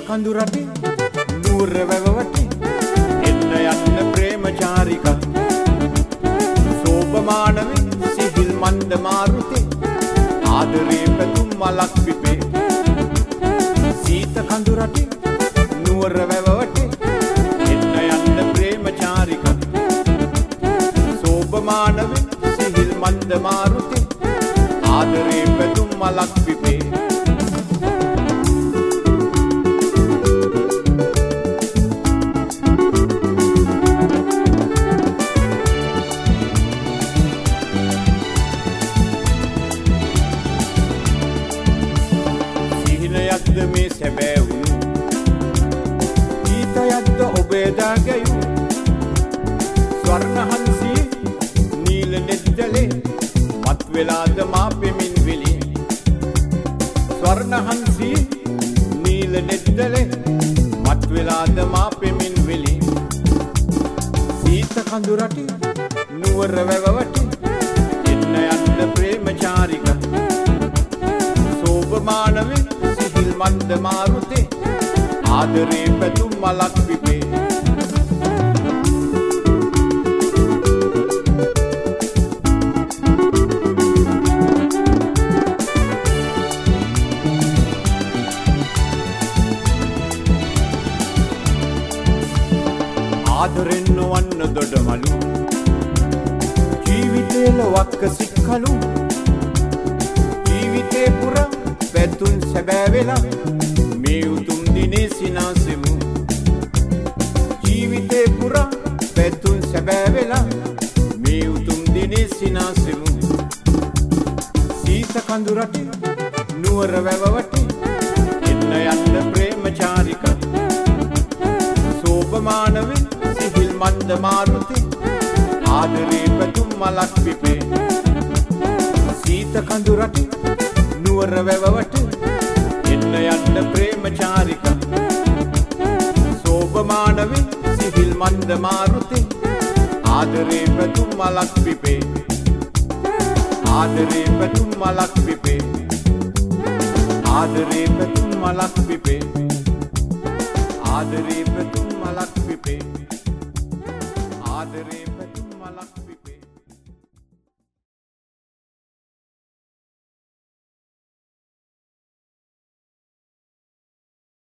කඳු රටේ නුවර වැව වටේ එන්න යන්න ප්‍රේමචාරිකා සෝපමාන වේ සිහිල් මන්ද මාරුතේ ආදරේ පැතුම් මලක් පිපේ සීත කඳු රටේ නුවර වැව වටේ එන්න යන්න ප්‍රේමචාරිකා සෝපමාන වේ සිහිල් මන්ද මාරුතේ ආදරේ පැතුම් මලක් පිපේ සිහිනයක්ද මේ සැබෑ වුණු ගීතයක්ද ඔබේ දාගයු ස්වර්ණහංසියේ නීල නෙත්තලේ මත් වෙලාද මා පෙමින් විලි ස්වර්ණහංසියේ නීල නෙත්තලේ මත් වෙලාද මා පෙමින් විලි සීත කඳු රටේ නුවර වැව වටේ එන්න යන්න ප්‍රේමචාරිකා සෝපමාන වේ සිහිල් මන්ද මාරුතේ ආදරේ පැතුම් මලක් පිපේ ආදරෙන් නොවන්න දොඩමලු ජීවිතේ ලොවක්ක සික්කලු ජීවිතේ පුරා පැතුම් සැබෑ වෙලා මේ උතුම් දිනේ සිනාසෙමු ජීවිතේ පුරා පැතුම් සැබෑ වෙලා මේ උතුම් දිනේ සිනාසෙමු සීත කඳු රටේ නුවර වැව වටේ එන්න යන්න ප්‍රේමචාරිකා සෝපමාන වේ සිහිල් මන්ද මාරුතේ ආදරේ පැතුම් මලක් පිපේ සීත කඳු රටේ නුවර වැව වටේ එන්න යන්න ප්‍රේමචාරිකා සෝපමාන වේ සිහිල් මන්ද මාරුතේ ආදරේ පැතුම් මලක් පිපේ ආදරේ පැතුම් මලක් පිපේ ආදරේ පැතුම් මලක් පිපේ ආදරේ පැතුම් මලක් පිපේ ආදරේ